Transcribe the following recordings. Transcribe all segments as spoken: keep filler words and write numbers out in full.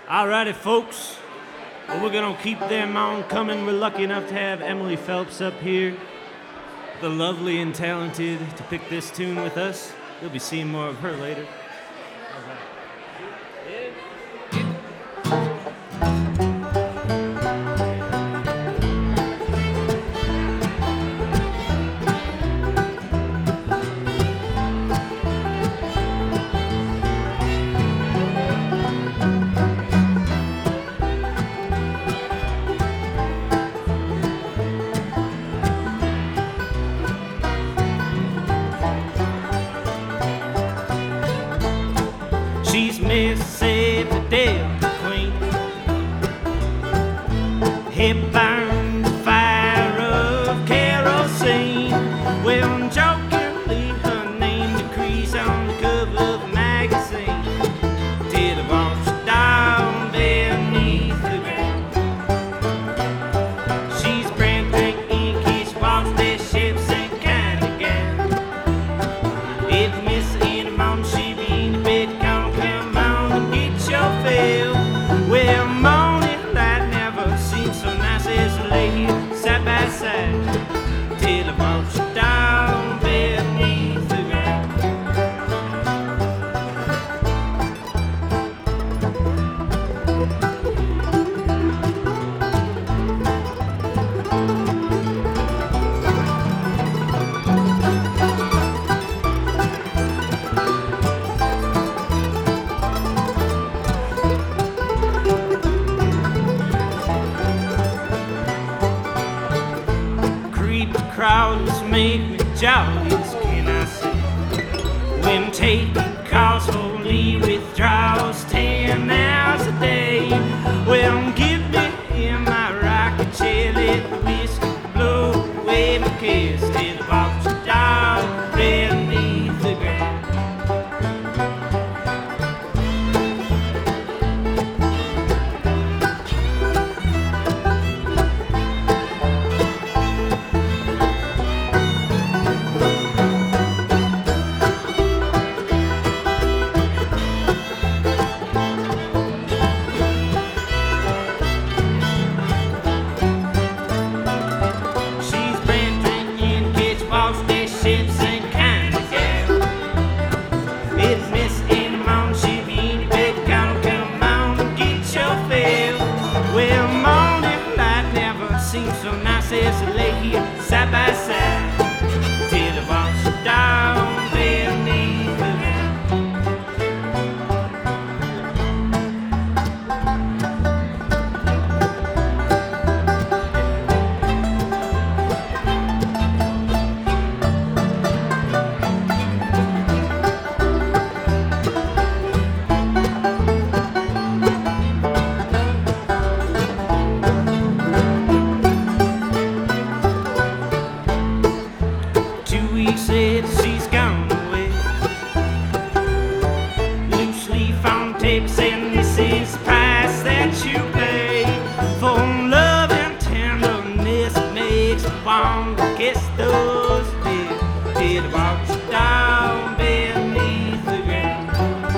Alrighty, folks. Well, we're gonna keep them on coming. We're lucky enough to have Emily Phelps up here, the lovely and talented, to pick this tune with us. You'll be seeing more of her later. She's Mississippi Delta Queen, hip burned fire of kerosene. Well, jokingly, her name decrees on the cover of a magazine till it walks down beneath the ground. She's brand drink in kids, walks their ships and kind of gown. If Miss in the morning, she be in the bed. Well, morning light never seems so nice as to lay here side by side till it walks down beneath the ground. Crowds make me jolly, can I say? When taking calls for leave withdrawals ten hours a day. Well, give me in my rocking chair, let the whiskey blow away my cares till it walks down beneath the ground. Seems so nice as to lay here side by side till it walks down beneath the said she's gone away. Loose leaf on tape saying this is the price that you pay for love and tenderness. Makes me want to kiss those lips till it walks down beneath the ground.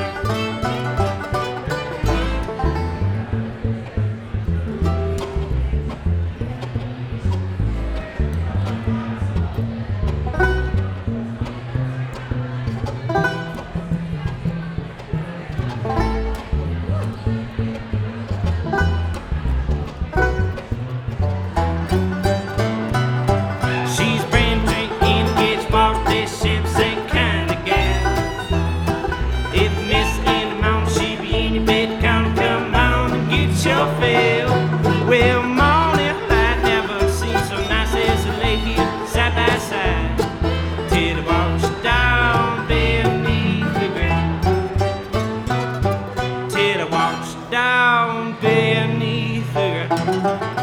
Well, morning light never seems so nice as to lay here side by side till it walks down beneath the ground. Till it walks down beneath the ground.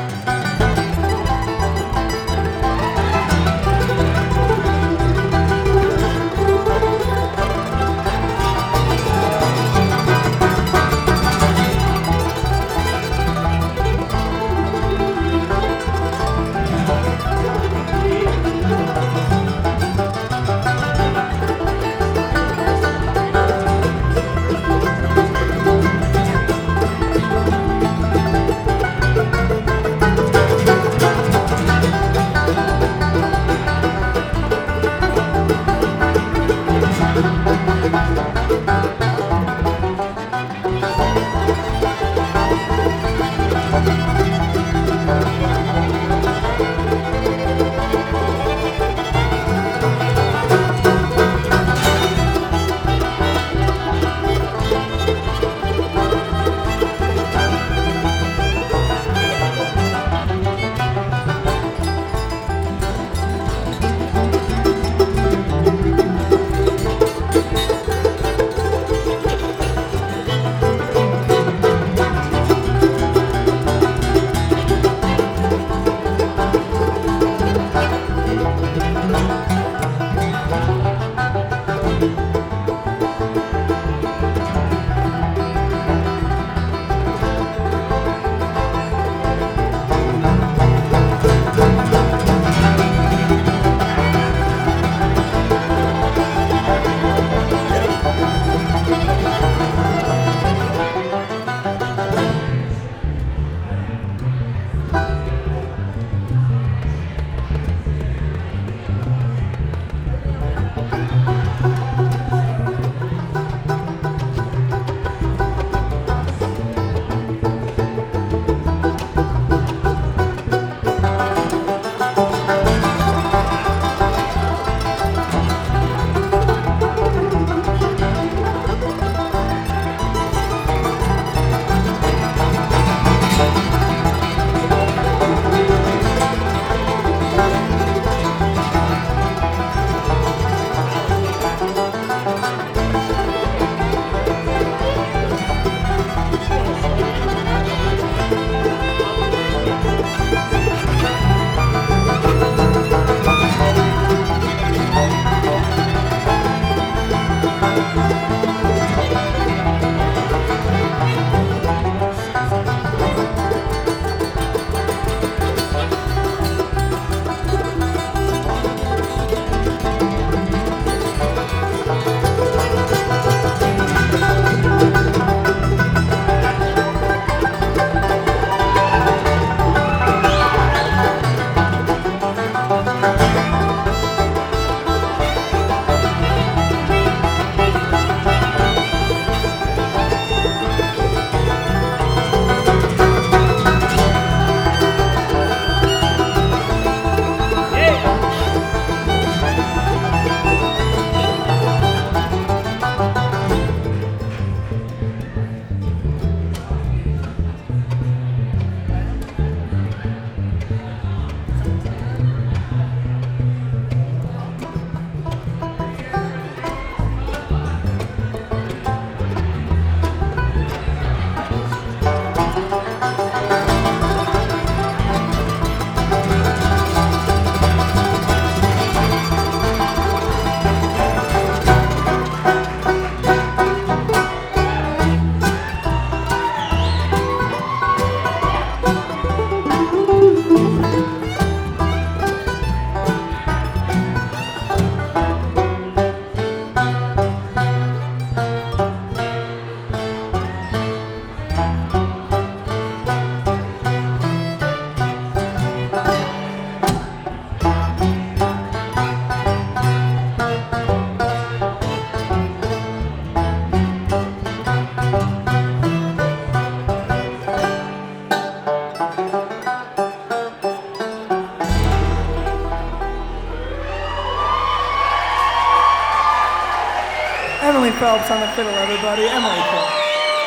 Phelps on the fiddle, everybody. Emily Phelps.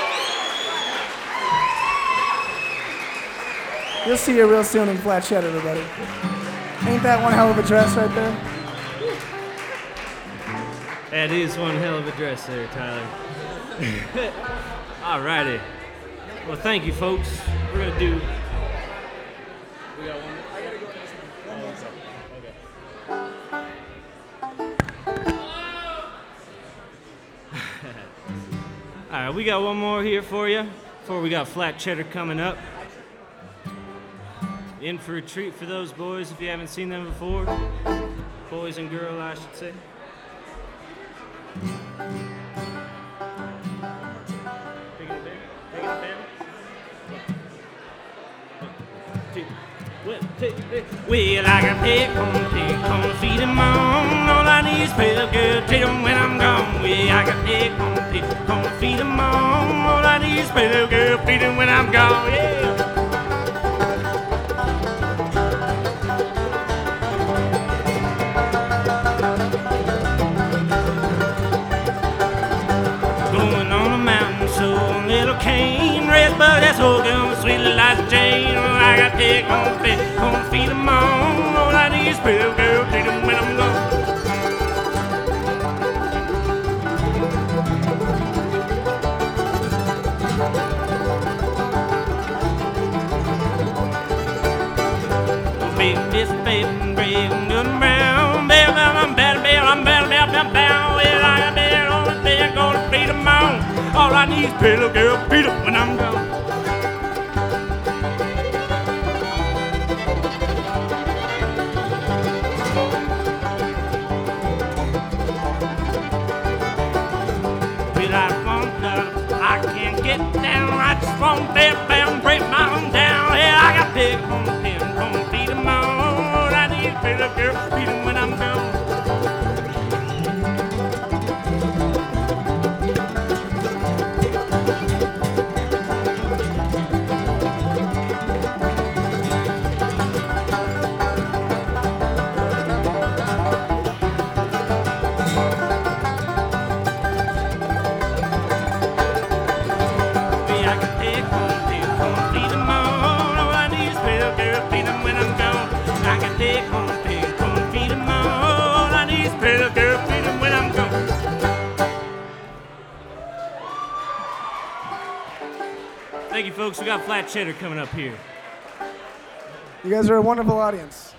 You'll see her real soon in Flat Shed, everybody. Ain't that one hell of a dress right there? That is one hell of a dress there, Tyler. Alrighty. Well, thank you, folks. We're gonna do. We got one. I gotta go. All right, we got one more here for you. Before we got Flat Cheddar coming up. In for a treat for those boys if you haven't seen them before. Boys and girl, I should say. Taking it there. Taking it there. Well, I got pick on pick on feed 'em on. All I need is pale girl, treat 'em when I'm gone. Well, I got pick on pick on feed 'em on. All I need is pale girl, feed 'em when I'm gone. Yeah. Going on a mountain, so a little cane. Red bug, that's whole girl, sweet like Jane. Oh, I got pick on pick on feed 'em on. All I need is pale girl, treat 'em when I'm gone. Big this baby, brave and good and brown. Bell, bell, I'm bell, bell, I'm bell, bell, bell, bell. Well, I got bell on the day, I'm gonna feed 'em on. All I need is pale girl, feed 'em when I'm gone. I can't get down, I just won't bell, bell, break my own down. Yeah, I got pick on the pin, gonna feed 'em on. I need to feed a girl, feed 'em when I'm gone. Thank you, folks. We got Flat Cheddar coming up here. You guys are a wonderful audience.